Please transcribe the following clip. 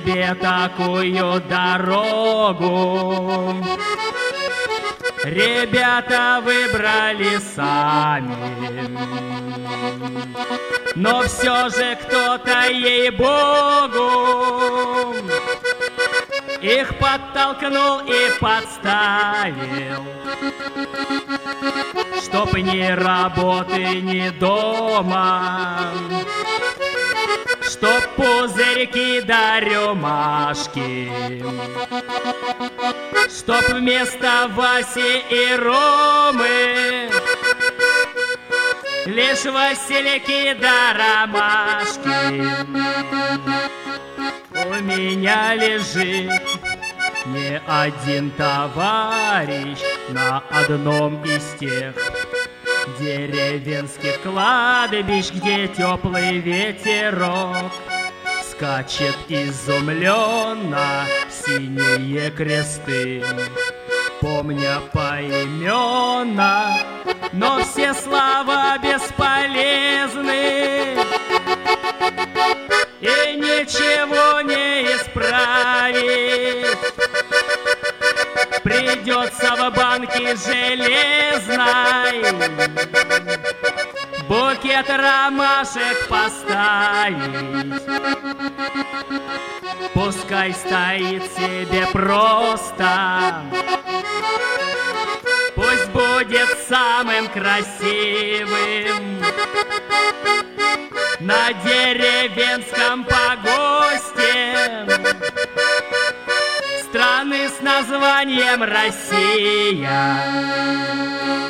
себе такую дорогу ребята выбрали сами. Но все же кто-то, ей-богу, их подтолкнул и подставил, чтоб ни работы, ни дома, чтоб пузырьки да рюмашки, чтоб вместо Васи и Ромы лишь васильки да ромашки. У меня лежит не один товарищ на одном из тех деревенских кладбищ, где теплый ветерок скачет изумленно синие кресты, помня поименно, но все слова бесполезны, и ничего не исправить. Придется в банке железной букет ромашек поставить. Пускай стоит себе просто, пусть будет самым красивым на деревенском погосте страны с названием Россия.